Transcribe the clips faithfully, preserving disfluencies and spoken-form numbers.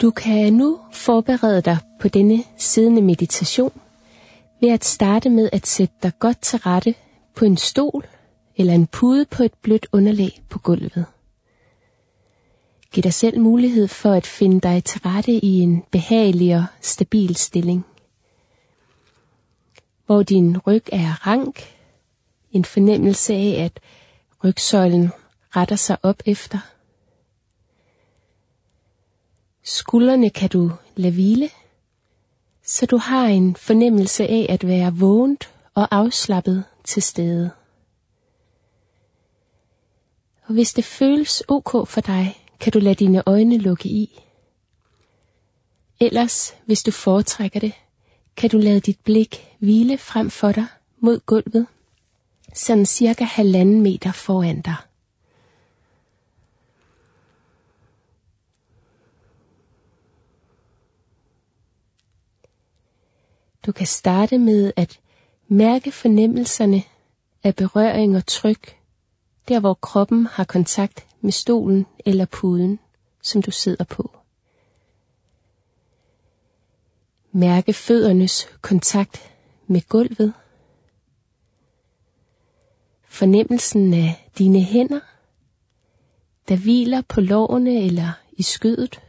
Du kan nu forberede dig på denne siddende meditation ved at starte med at sætte dig godt til rette på en stol eller en pude på et blødt underlag på gulvet. Giv dig selv mulighed for at finde dig til rette i en behagelig og stabil stilling, hvor din ryg er rank, en fornemmelse af at rygsøjlen retter sig op efter. Skuldrene kan du lade hvile, så du har en fornemmelse af at være vågent og afslappet til stede. Og hvis det føles ok for dig, kan du lade dine øjne lukke i. Ellers, hvis du foretrækker det, kan du lade dit blik hvile frem for dig mod gulvet, sådan cirka halvanden meter foran dig. Du kan starte med at mærke fornemmelserne af berøring og tryk, der hvor kroppen har kontakt med stolen eller puden, som du sidder på. Mærke føddernes kontakt med gulvet. Fornemmelsen af dine hænder, der hviler på lårene eller i skødet.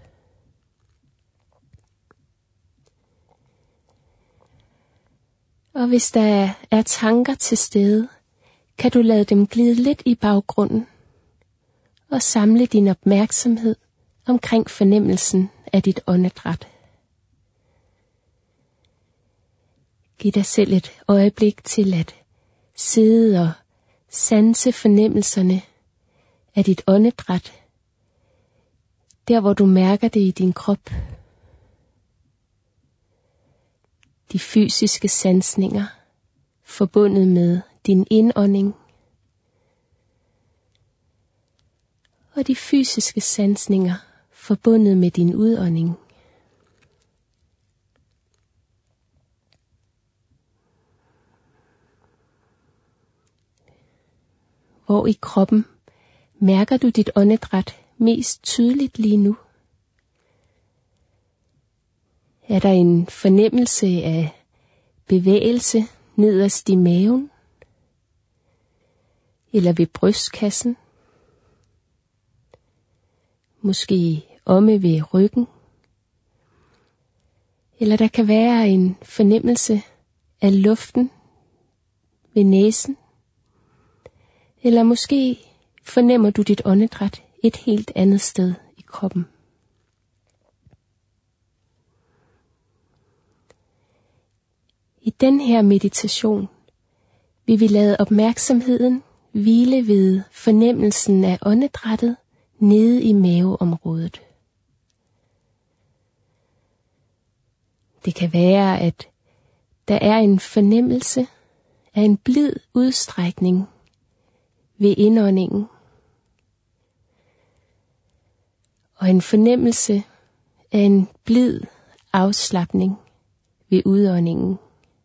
Og hvis der er tanker til stede, kan du lade dem glide lidt i baggrunden og samle din opmærksomhed omkring fornemmelsen af dit åndedræt. Giv dig selv et øjeblik til at sidde og sanse fornemmelserne af dit åndedræt, der hvor du mærker det i din krop. De fysiske sansninger forbundet med din indånding, og de fysiske sansninger forbundet med din udånding. Hvor i kroppen mærker du dit åndedræt mest tydeligt lige nu? Er der en fornemmelse af bevægelse nederst i maven? Eller ved brystkassen? Måske omme ved ryggen? Eller der kan være en fornemmelse af luften ved næsen? Eller måske fornemmer du dit åndedræt et helt andet sted i kroppen? I den her meditation vil vi lade opmærksomheden hvile ved fornemmelsen af åndedrættet nede i maveområdet. Det kan være, at der er en fornemmelse af en blid udstrækning ved indåndingen, og en fornemmelse af en blid afslapning ved udåndingen.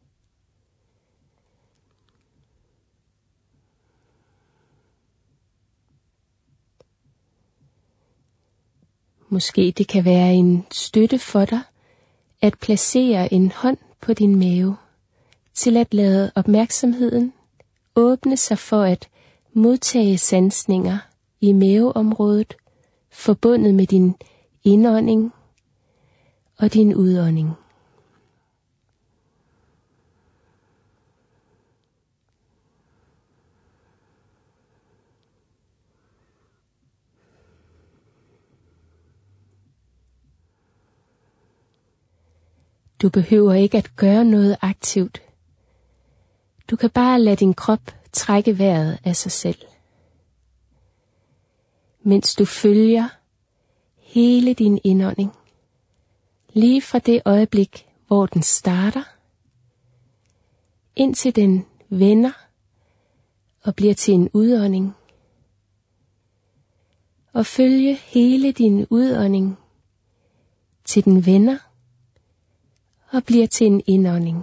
Måske det kan være en støtte for dig at placere en hånd på din mave, til at lade opmærksomheden åbne sig for at modtage sansninger i maveområdet, forbundet med din indånding og din udånding. Du behøver ikke at gøre noget aktivt. Du kan bare lade din krop trække vejret af sig selv, mens du følger hele din indånding, lige fra det øjeblik, hvor den starter, indtil den vender og bliver til en udånding, og følge hele din udånding, til den vender og bliver til en indånding.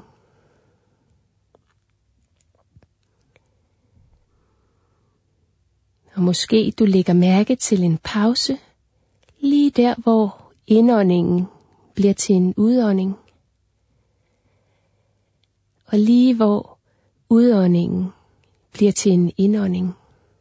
Og måske du lægger mærke til en pause, lige der hvor indåndingen bliver til en udånding, og lige hvor udåndingen bliver til en indånding.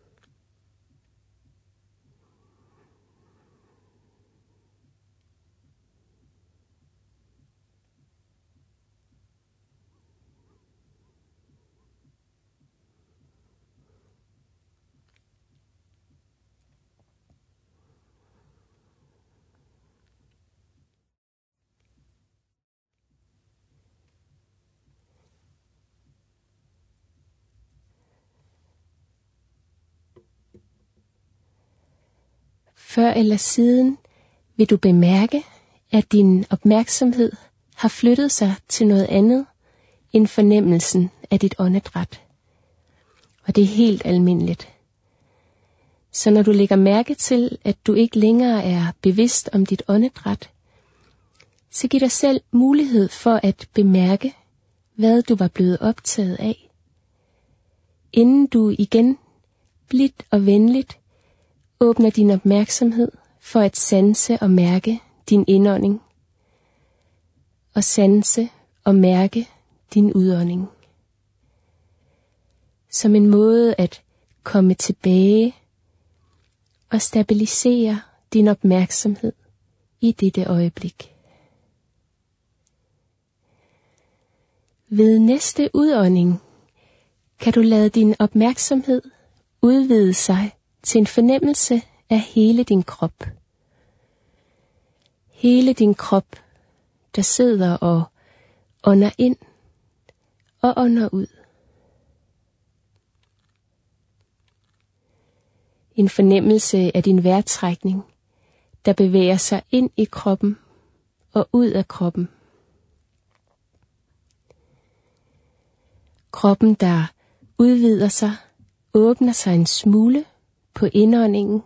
Før eller siden vil du bemærke, at din opmærksomhed har flyttet sig til noget andet end fornemmelsen af dit åndedræt. Og det er helt almindeligt. Så når du lægger mærke til, at du ikke længere er bevidst om dit åndedræt, så giv dig selv mulighed for at bemærke, hvad du var blevet optaget af, inden du igen blidt og venligt åbner din opmærksomhed for at sanse og mærke din indånding, og sanse og mærke din udånding. Som en måde at komme tilbage og stabilisere din opmærksomhed i dette øjeblik. Ved næste udånding kan du lade din opmærksomhed udvide sig til en fornemmelse af hele din krop. Hele din krop, der sidder og ånder ind og ånder ud. En fornemmelse af din vejrtrækning, der bevæger sig ind i kroppen og ud af kroppen. Kroppen, der udvider sig, åbner sig en smule på indåndingen,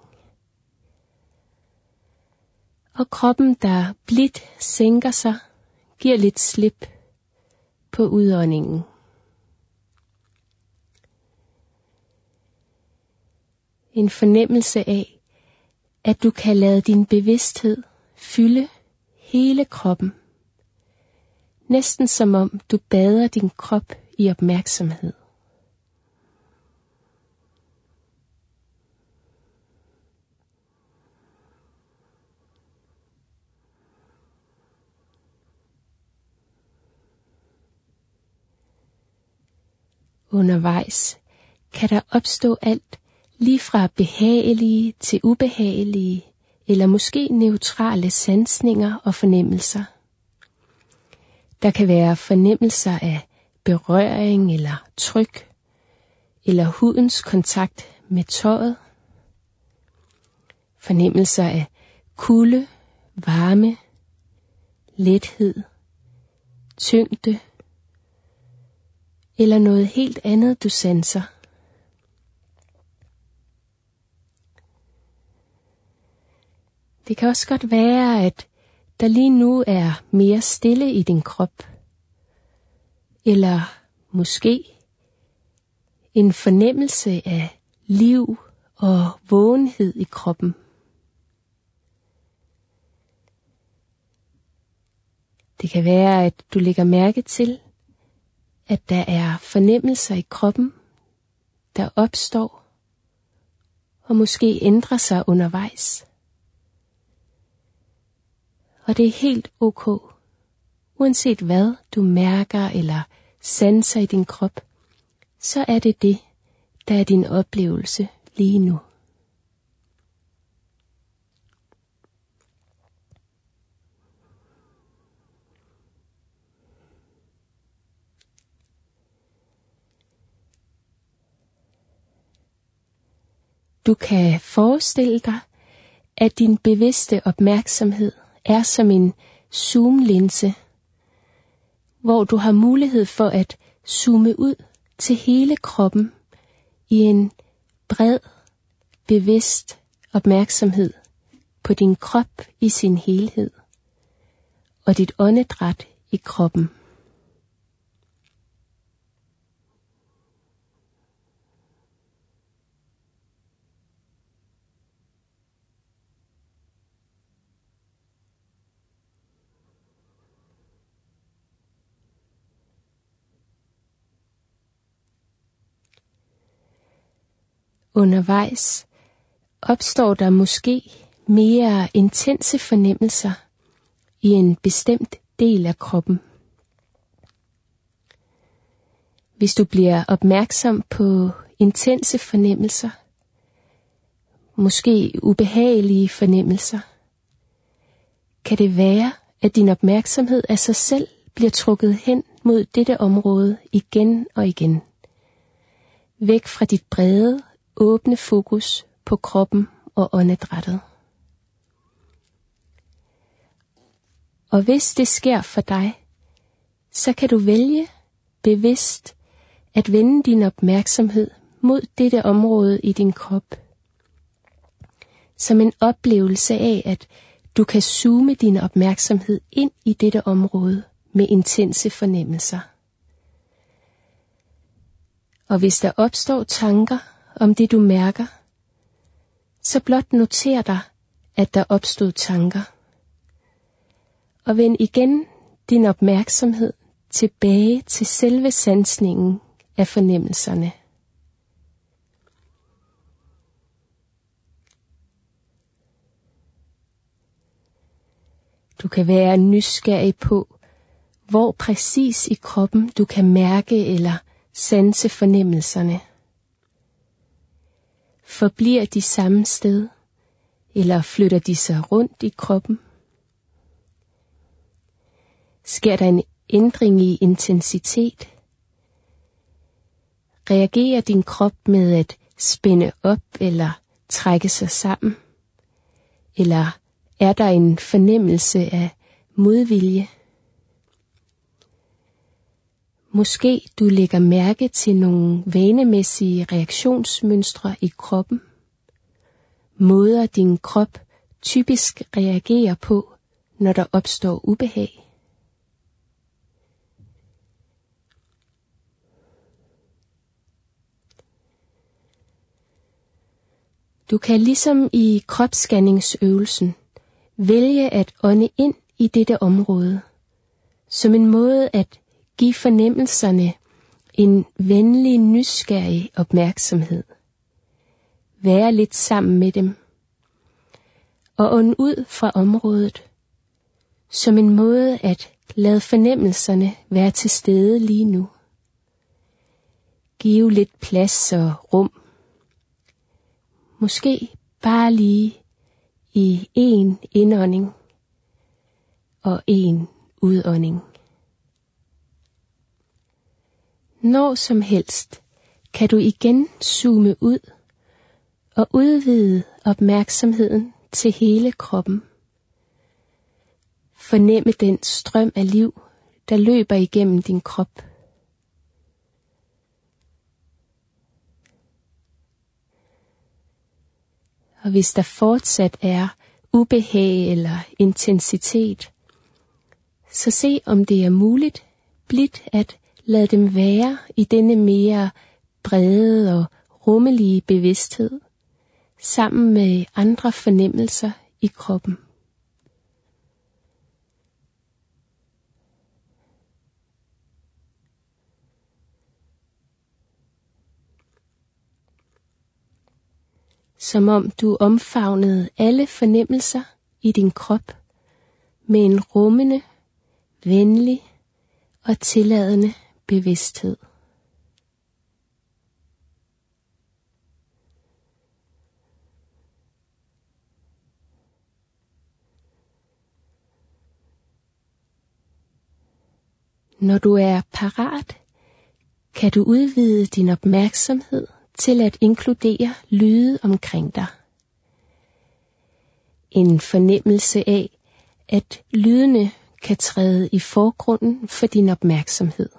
og kroppen, der blidt sænker sig, giver lidt slip på udåndingen. En fornemmelse af, at du kan lade din bevidsthed fylde hele kroppen, næsten som om du bader din krop i opmærksomhed. Undervejs kan der opstå alt, lige fra behagelige til ubehagelige, eller måske neutrale sansninger og fornemmelser. Der kan være fornemmelser af berøring eller tryk, eller hudens kontakt med tøjet. Fornemmelser af kulde, varme, lethed, tyngde, eller noget helt andet du sanser. Det kan også godt være, at der lige nu er mere stille i din krop, eller måske en fornemmelse af liv og vågenhed i kroppen. Det kan være, at du lægger mærke til, at der er fornemmelser i kroppen, der opstår og måske ændrer sig undervejs. Og det er helt ok, uanset hvad du mærker eller sanser i din krop, så er det det, der er din oplevelse lige nu. Du kan forestille dig, at din bevidste opmærksomhed er som en zoomlinse, hvor du har mulighed for at zoome ud til hele kroppen i en bred, bevidst opmærksomhed på din krop i sin helhed og dit åndedræt i kroppen. undervejs opstår der måske mere intense fornemmelser i en bestemt del af kroppen. Hvis du bliver opmærksom på intense fornemmelser, måske ubehagelige fornemmelser, kan det være, at din opmærksomhed af sig selv bliver trukket hen mod dette område igen og igen. Væk fra dit brede, åbne fokus på kroppen og åndedrættet. Og hvis det sker for dig, så kan du vælge bevidst at vende din opmærksomhed mod dette område i din krop. Som en oplevelse af, at du kan zoome din opmærksomhed ind i dette område med intense fornemmelser. Og hvis der opstår tanker om det du mærker, så blot noter dig, at der opstod tanker. Og vend igen din opmærksomhed tilbage til selve sansningen af fornemmelserne. Du kan være nysgerrig på, hvor præcis i kroppen du kan mærke eller sanse fornemmelserne. Forbliver de samme sted, eller flytter de sig rundt i kroppen? Sker der en ændring i intensitet? Reagerer din krop med at spænde op eller trække sig sammen? Eller er der en fornemmelse af modvilje? Måske du lægger mærke til nogle vanemæssige reaktionsmønstre i kroppen. Måder din krop typisk reagerer på, når der opstår ubehag. Du kan ligesom i kropsscanningsøvelsen vælge at ånde ind i dette område, som en måde at give fornemmelserne en venlig, nysgerrig opmærksomhed. Være lidt sammen med dem. Og ånde ud fra området, som en måde at lade fornemmelserne være til stede lige nu. Give lidt plads og rum. Måske bare lige i en indånding og en udånding. Når som helst kan du igen zoome ud og udvide opmærksomheden til hele kroppen. Fornemme den strøm af liv, der løber igennem din krop. Og hvis der fortsat er ubehag eller intensitet, så se om det er muligt blidt at lade dem være i denne mere brede og rummelige bevidsthed, sammen med andre fornemmelser i kroppen. Som om du omfavnede alle fornemmelser i din krop med en rummende, venlig og tilladende bevidsthed. Når du er parat, kan du udvide din opmærksomhed til at inkludere lyde omkring dig. En fornemmelse af, at lydene kan træde i forgrunden for din opmærksomhed.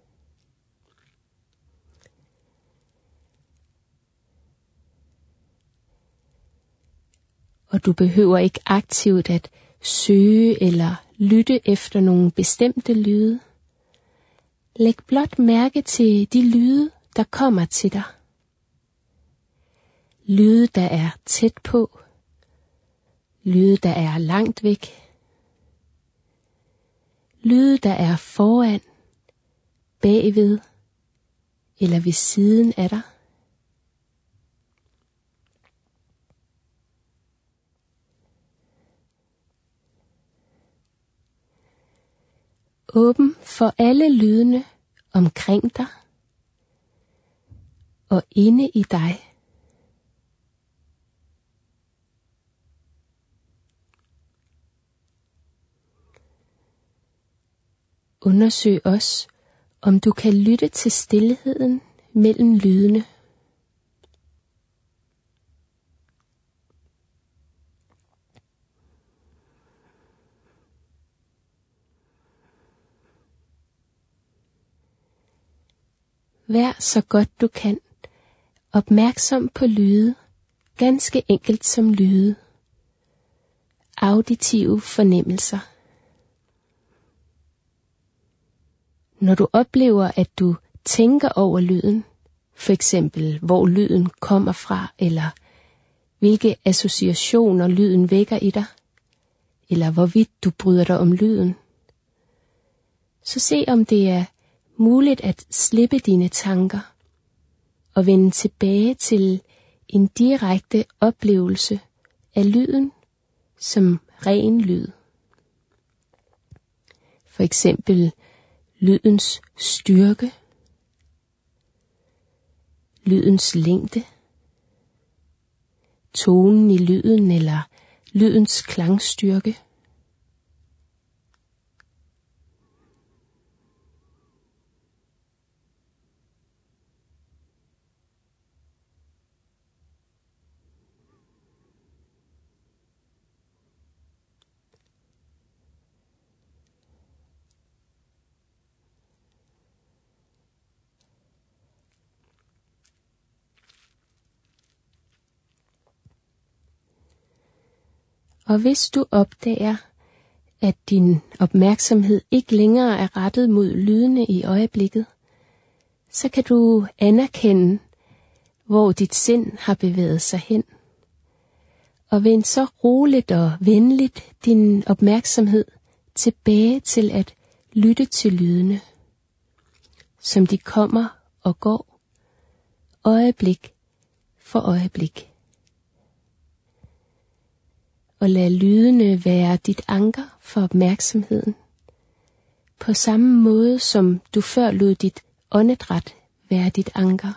Og du behøver ikke aktivt at søge eller lytte efter nogle bestemte lyde. Læg blot mærke til de lyde, der kommer til dig. Lyde, der er tæt på. Lyde, der er langt væk. Lyde, der er foran, bagved eller ved siden af dig. åben for alle lydene omkring dig og inde i dig. Undersøg også, om du kan lytte til stilheden mellem lydene. Vær så godt du kan opmærksom på lyde, ganske enkelt som lyde. Auditive fornemmelser. Når du oplever, at du tænker over lyden, for eksempel hvor lyden kommer fra, eller hvilke associationer lyden vækker i dig, eller hvorvidt du bryder dig om lyden, så se om det er muligt at slippe dine tanker og vende tilbage til en direkte oplevelse af lyden som ren lyd. For eksempel lydens styrke, lydens længde, tonen i lyden eller lydens klangstyrke. Og hvis du opdager, at din opmærksomhed ikke længere er rettet mod lydene i øjeblikket, så kan du anerkende, hvor dit sind har bevæget sig hen. Og vend så roligt og venligt din opmærksomhed tilbage til at lytte til lydene, som de kommer og går, øjeblik for øjeblik. Og lad lydene være dit anker for opmærksomheden, på samme måde som du før lod dit åndedræt være dit anker.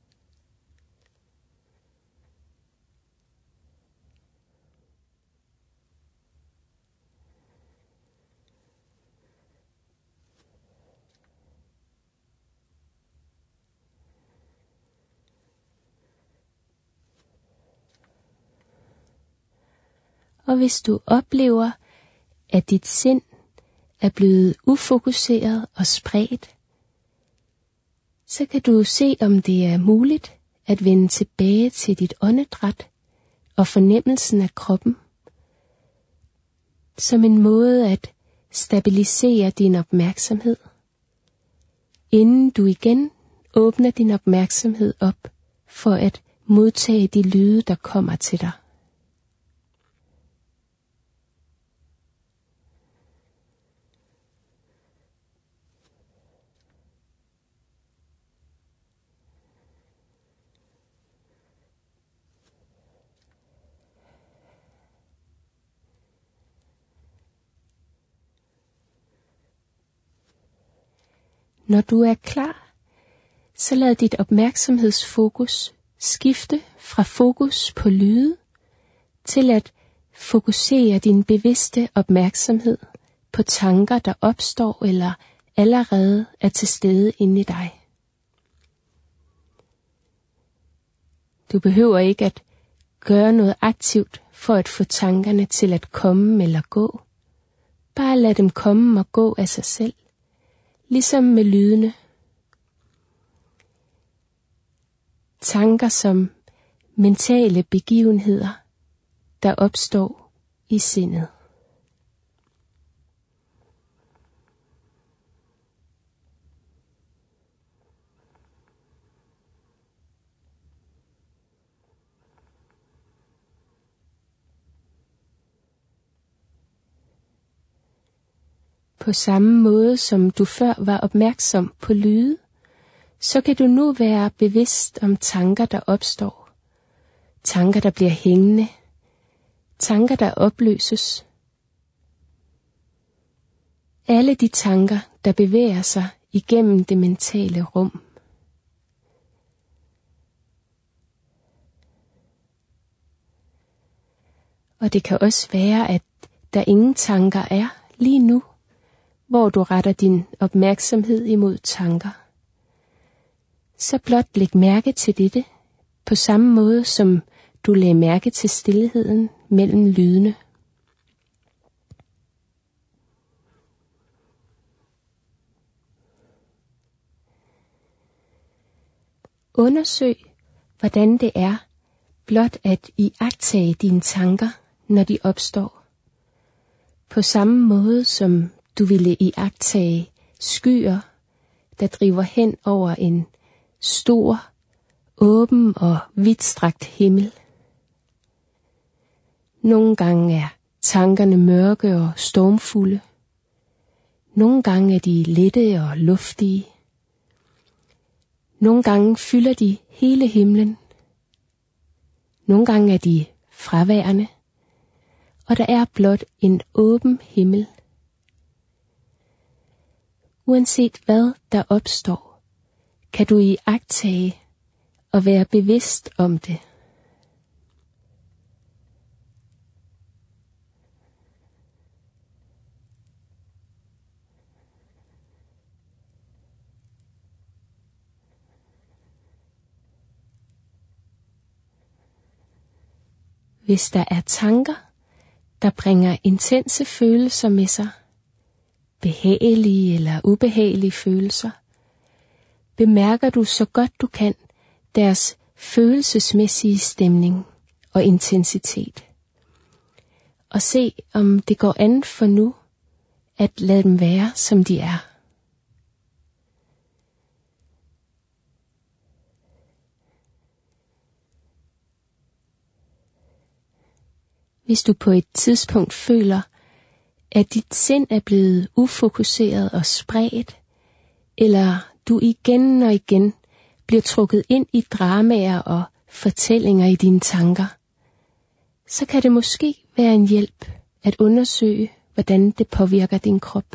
Og hvis du oplever, at dit sind er blevet ufokuseret og spredt, så kan du se, om det er muligt at vende tilbage til dit åndedræt og fornemmelsen af kroppen, som en måde at stabilisere din opmærksomhed, inden du igen åbner din opmærksomhed op for at modtage de lyde, der kommer til dig. Når du er klar, så lad dit opmærksomhedsfokus skifte fra fokus på lyde til at fokusere din bevidste opmærksomhed på tanker, der opstår eller allerede er til stede inde i dig. Du behøver ikke at gøre noget aktivt for at få tankerne til at komme eller gå. Bare lad dem komme og gå af sig selv. Ligesom med lydene. Tanker som mentale begivenheder, der opstår i sindet. På samme måde som du før var opmærksom på lyde, så kan du nu være bevidst om tanker, der opstår. Tanker, der bliver hængende. Tanker, der opløses. alle de tanker, der bevæger sig igennem det mentale rum. Og det kan også være, at der ingen tanker er lige nu, hvor du retter din opmærksomhed imod tanker. Så blot læg mærke til dette, på samme måde som du lagde mærke til stilheden mellem lydene. Undersøg, hvordan det er blot at iagttage dine tanker, når de opstår. På samme måde som du ville iagttage skyer, der driver hen over en stor, åben og vidtstrakt himmel. Nogle gange er tankerne mørke og stormfulde. Nogle gange er de lette og luftige. Nogle gange fylder de hele himlen. Nogle gange er de fraværende, og der er blot en åben himmel. Uanset hvad der opstår, kan du iagttage og være bevidst om det. Hvis der er tanker, der bringer intense følelser med sig, behagelige eller ubehagelige følelser, bemærker du så godt du kan deres følelsesmæssige stemning og intensitet. Og se, om det går an for nu at lade dem være, som de er. Hvis du på et tidspunkt føler, at dit sind er blevet ufokuseret og spredt, eller du igen og igen bliver trukket ind i dramaer og fortællinger i dine tanker, så kan det måske være en hjælp at undersøge, hvordan det påvirker din krop.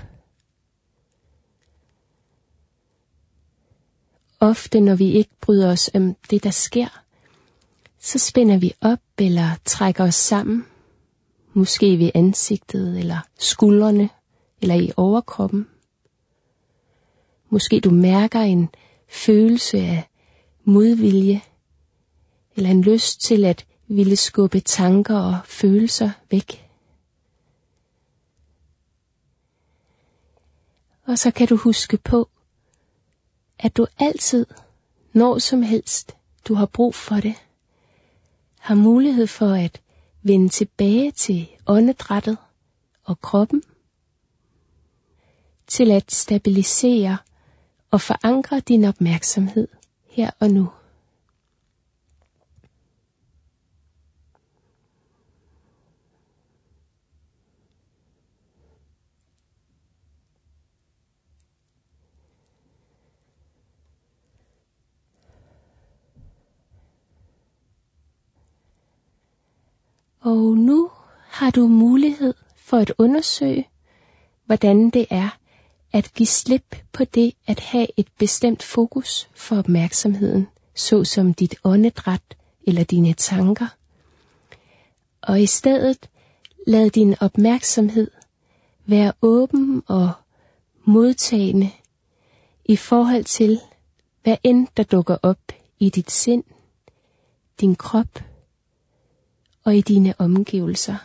Ofte når vi ikke bryder os om det, der sker, så spænder vi op eller trækker os sammen, måske ved ansigtet eller skuldrene eller i overkroppen. Måske du mærker en følelse af modvilje eller en lyst til at ville skubbe tanker og følelser væk. Og så kan du huske på, at du altid, når som helst du har brug for det, har mulighed for at vende tilbage til åndedrættet og kroppen, til at stabilisere og forankre din opmærksomhed her og nu. Og nu har du mulighed for at undersøge, hvordan det er at give slip på det at have et bestemt fokus for opmærksomheden, såsom dit åndedræt eller dine tanker. Og i stedet lad din opmærksomhed være åben og modtagende i forhold til, hvad end der dukker op i dit sind, din krop og i dine omgivelser.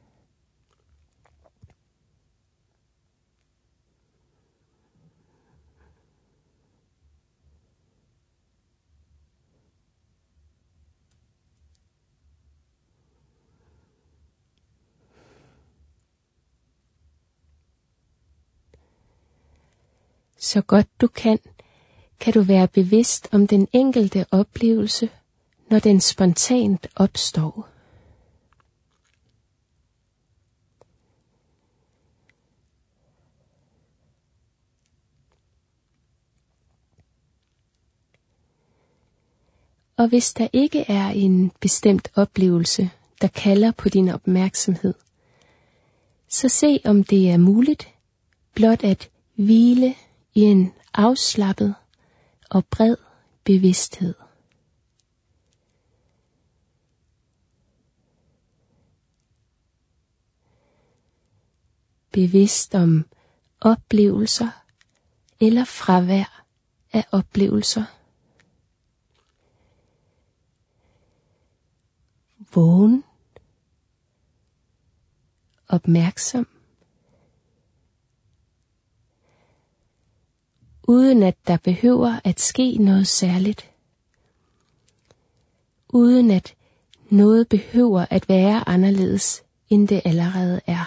Så godt du kan, kan du være bevidst om den enkelte oplevelse, når den spontant opstår. Og hvis der ikke er en bestemt oplevelse, der kalder på din opmærksomhed, så se om det er muligt blot at hvile i en afslappet og bred bevidsthed. Bevidst om oplevelser eller fravær af oplevelser. Vågen. Opmærksom. Uden at der behøver at ske noget særligt. Uden at noget behøver at være anderledes, end det allerede er.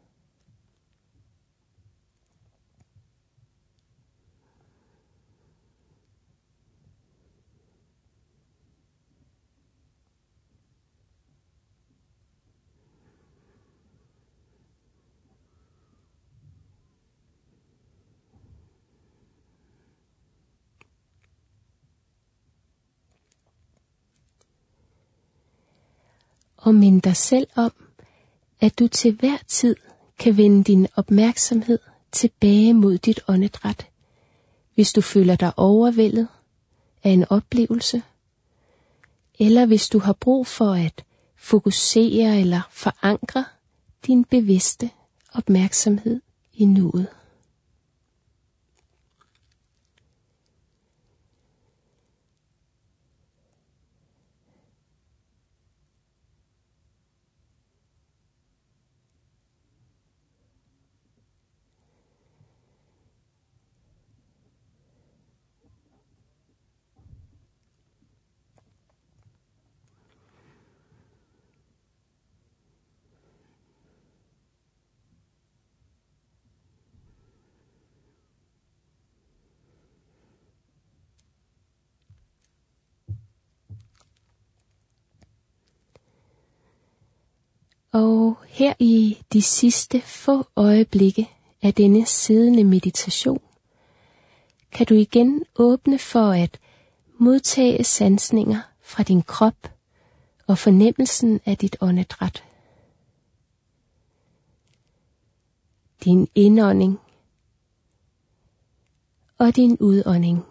Og mind dig selv om, at du til hver tid kan vende din opmærksomhed tilbage mod dit åndedræt, hvis du føler dig overvældet af en oplevelse, eller hvis du har brug for at fokusere eller forankre din bevidste opmærksomhed i nuet. Og her i de sidste få øjeblikke af denne siddende meditation, kan du igen åbne for at modtage sansninger fra din krop og fornemmelsen af dit åndedræt. Din indånding og din udånding.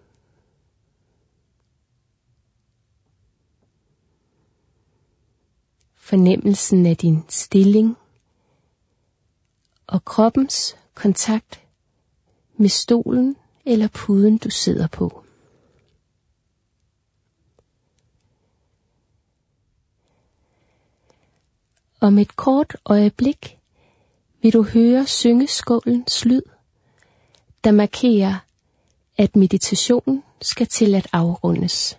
Fornemmelsen af din stilling og kroppens kontakt med stolen eller puden, du sidder på. Om et kort øjeblik vil du høre syngeskålens lyd, der markerer, at meditationen skal til at afrundes.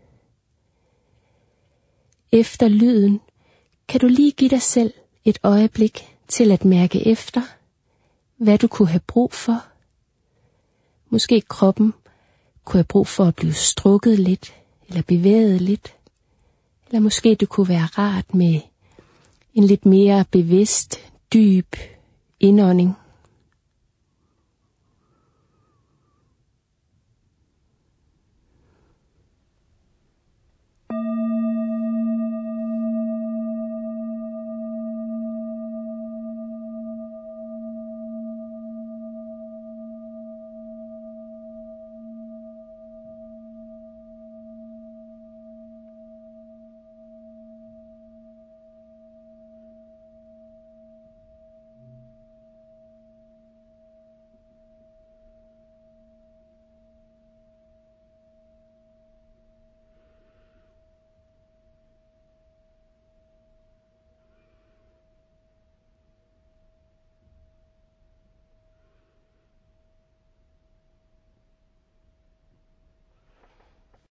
Efter lyden kan du lige give dig selv et øjeblik til at mærke efter, hvad du kunne have brug for. Måske kroppen kunne have brug for at blive strukket lidt, eller bevæget lidt. Eller måske det kunne være rart med en lidt mere bevidst, dyb indånding.